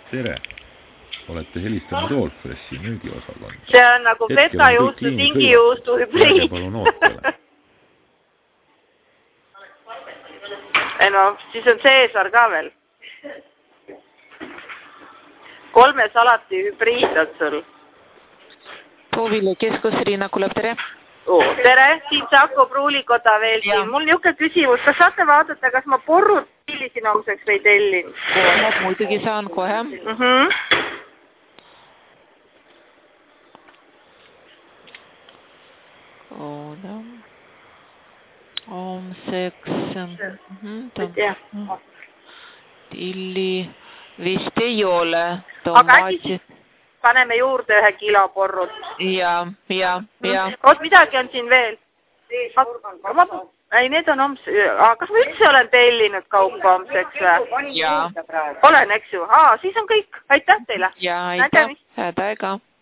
Tere! Olete helistanud Allfressi müügiosakond. See on nagu fetajuustu, tingijuustu hübriid. Palun ootele. No, siis on Caesar ka veel. 3 salati hübriid on sul. Proovile keskus Riina Kulev, tere! Tere, siin Saku Pruulikoda veel siin. Mul niisugune küsimus, kas saate vaadata, kas ma porrud tellisin homseks või tellin? Kohe, muidugi saan kohe. Homseks. Tilli vist ei ole. Aga äkki siis paneme juurde 1 kilo porrud. Ja. Oot, midagi on siin veel. Ei, need on homseks. Kas ma üldse olen tellinud kaupa homseks või? Ja. Olen, eks ju? Siis on kõik. Aitäh teile. Ja, aitäh. Hääd aega.